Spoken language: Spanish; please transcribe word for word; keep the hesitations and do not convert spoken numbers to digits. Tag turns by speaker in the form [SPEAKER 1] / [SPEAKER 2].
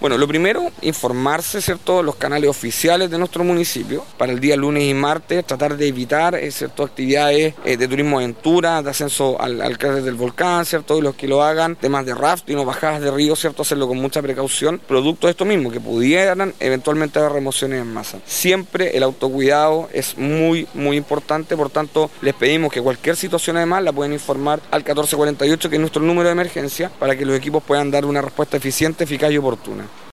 [SPEAKER 1] Bueno, lo primero, informarse, ¿cierto?, los canales oficiales de nuestro municipio. Para el día lunes y martes, tratar de evitar, eh, ¿cierto?, actividades eh, de turismo aventura, de ascenso al, al cráter del volcán, ¿cierto?, y los que lo hagan, temas de rafting o bajadas de río, ¿cierto?, hacerlo con mucha precaución, producto de esto mismo, que pudieran eventualmente haber remociones en masa. Siempre el autocuidado es muy, muy importante, por tanto, les pedimos que cualquier situación además la pueden informar al catorce cuarenta y ocho, que es nuestro número de emergencia, para que los equipos puedan dar una respuesta eficiente, eficaz y oportuna.